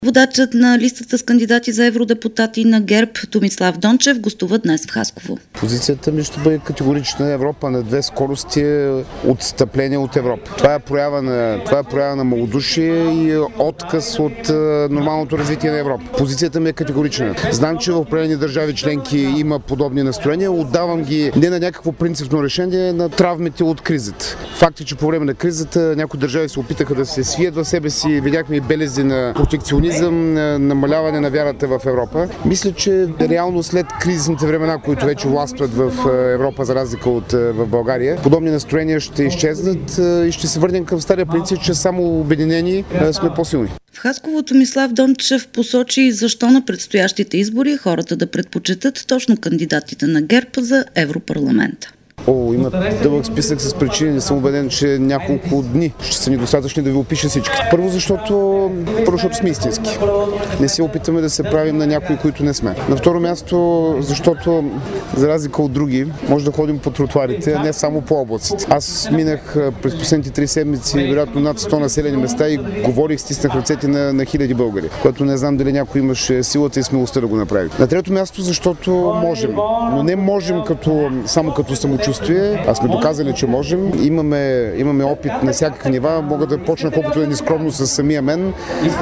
Водачът на листата с кандидати за евродепутати на ГЕРБ Томислав Дончев гостува днес в Хасково. Позицията ми ще бъде категорична. Европа на две скорости, отстъпление от Европа. Това е проява на малодушие и отказ от нормалното развитие на Европа. Позицията ми е категорична. Знам, че в определени държави членки има подобни настроения. Отдавам ги не на някакво принципно решение, на травмите от кризата. Факт е, че по време на кризата някои държави се опитаха да се свият в себе си. Видяхме и белези на протекционизъм, намаляване на вярата в Европа. Мисля, че реално след кризисните времена, които вече властват в Европа, за разлика от в България, подобни настроения ще изчезнат и ще се върнем към стария принцип, че само обединени сме по-силни. В Хасково Томислав Дончев посочи защо на предстоящите избори хората да предпочитат точно кандидатите на ГЕРБ за Европарламента. Има дълъг списък с причини. Не съм убеден, че няколко дни ще са ни достатъчни да ви опиша всички. Първо, защото сме истински. Не се опитаме да се правим на някои, които не сме. На второ място, защото за разлика от други, може да ходим по тротуарите, а не само по облаците. Аз минах през последните 3 седмици, вероятно над 100 населени места и говорих, стиснах ръцете на хиляди българи, което не знам дали някой имаше силата и смелостта да го направи. На трето място, защото можем. Но не можем само като самочувствие. А сме доказали, че можем. Имаме опит на всякакви нива. Мога да почна колкото е нескромно с самия мен.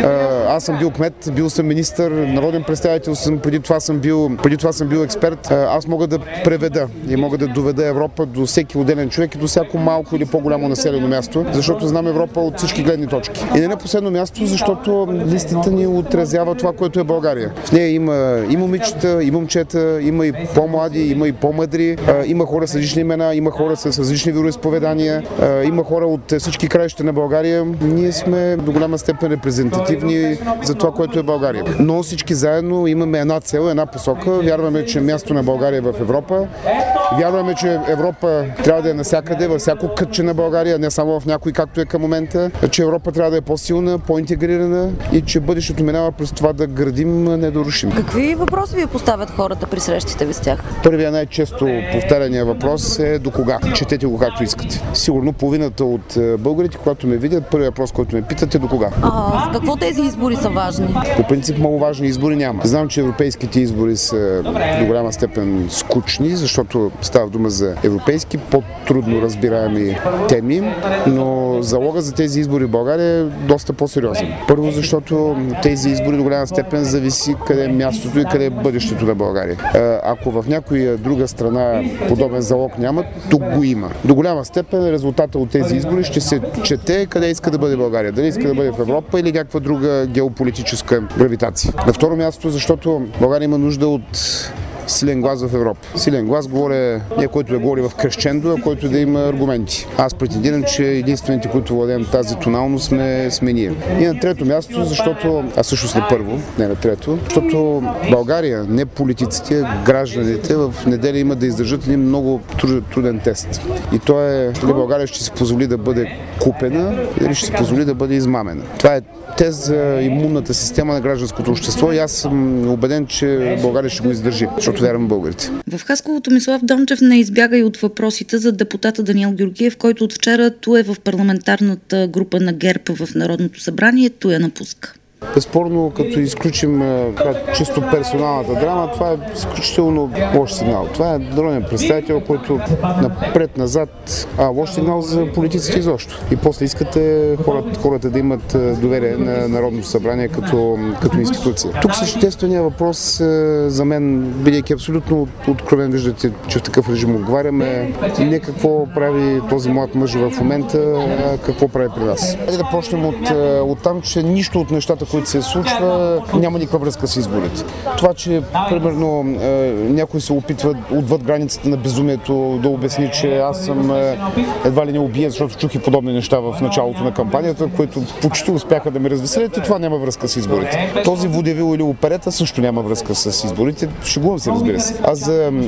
Аз съм бил кмет, бил съм министър, народен представител съм, преди това съм бил експерт. Аз мога да преведа и мога да доведа Европа до всеки отделен човек и до всяко малко или по-голямо населено място, защото знам Европа от всички гледни точки. И не на последно място, защото листата ни отразява това, което е България. В нея има и момичета, и момчета, има и по-млади, има и по-мъдри, има хора с различни имена, има хора с различни вероизповедания, има хора от всички краища на България. Ние сме до голяма степен репрезентативни за това, което е България. Но всички заедно имаме една цел, една посока. Вярваме, че място на България е в Европа. Вярваме, че Европа трябва да е навсякъде, във всяко кътче на България, не само в някой, както е към момента. Че Европа трябва да е по-силна, по-интегрирана и че бъдещето минава през това да градим, не да рушим. Какви въпроси ви поставят хората при срещите ви с тях? Първият най-често повтаряния въпрос е до кога. Четете го както искате. Сигурно половината от българите, когато ме видят, първият въпрос, който ме питат е до кога. С какво тези избори са важни? По принцип много важни избори няма. Знам, че европейските избори са до голяма степен скучни, защото става дума за европейски, по-трудно разбираеми теми, но залога за тези избори в България е доста по-сериозен. Първо, защото тези избори до голяма степен зависи къде е мястото и къде е бъдещето на България. Ако в някоя друга страна подобен залог няма, тук го има. До голяма степен резултата от тези избори ще се чете къде иска да бъде България. Дали иска да бъде в Европа или някаква друга геополитическа гравитация. На второ място, защото България има нужда от силен глас в Европа. Силен глас говоря не който да говори в крещендо, а който да има аргументи. Аз претендирам, че единствените, които владеем тази тоналност сме ние. И на трето място, защото, всъщност на първо, не на трето, защото България, не политиците, гражданите в неделя има да издържат един много труден тест. И то е дали България ще си позволи да бъде купена или ще си позволи да бъде измамена. Това е тест за имунната система на гражданското общество и аз съм убеден, че България ще го издържи, защото вярвам в българите. В Хасково Томислав Дончев не избяга и от въпросите за депутата Даниел Георгиев, който от вчера е в парламентарната група на ГЕРБ в Народното събрание, я напуска. Безспорно, като изключим чисто персоналната драма, това е изключително лош сигнал. Това е народен представител, който напред-назад лош сигнал за политиците изобщо. И после искате хората да имат доверие на Народното събрание като институция. Тук същественият въпрос за мен, бидейки абсолютно откровен, виждате, че в такъв режим отговаряме, не какво прави този млад мъж в момента, а какво прави при нас. Хайде да почнем от там, че нищо от нещата, които се случва, няма никаква връзка с изборите. Това, че примерно някой се опитва отвъд границата на безумието да обясни, че аз съм едва ли не убиен, защото чух и подобни неща в началото на кампанията, които почти успяха да ме развеселят и това няма връзка с изборите. Този водевил или оперета също няма връзка с изборите. Шегувам се, разбира се. А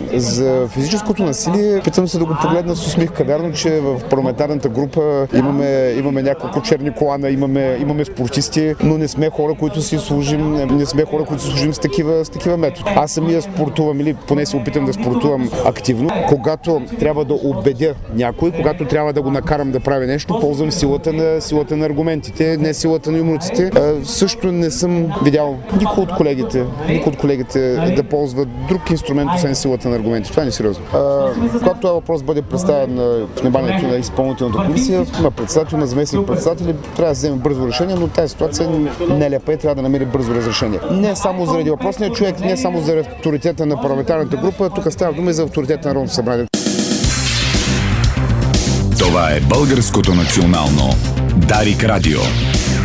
за физическото насилие питам се да го погледна с усмивка. Вярно, че в парламентарната група имаме няколко черни колана, имаме спортисти, но не сме хора, които си служим, не сме хора, които служим с такива методи. Аз самия спортувам или поне се опитам да спортувам активно. Когато трябва да убедя някой, когато трябва да го накарам да прави нещо, ползвам силата на аргументите, не силата на юмруците. Също не съм видял никой от колегите да ползва друг инструмент, освен силата на аргументи. Това не е сериозно. Когато този въпрос бъде представен на вниманието на изпълнителната комисия, на председател, на заместник председатели, трябва да се вземе бързо решение, но тази ситуация не е лепа и трябва да намери бързо разрешение. Не само заради въпросния човек, не само заради авторитета на парламентарната група, тук става дума и за авторитета на Народното събрание. Това е Българското национално Дарик Радио.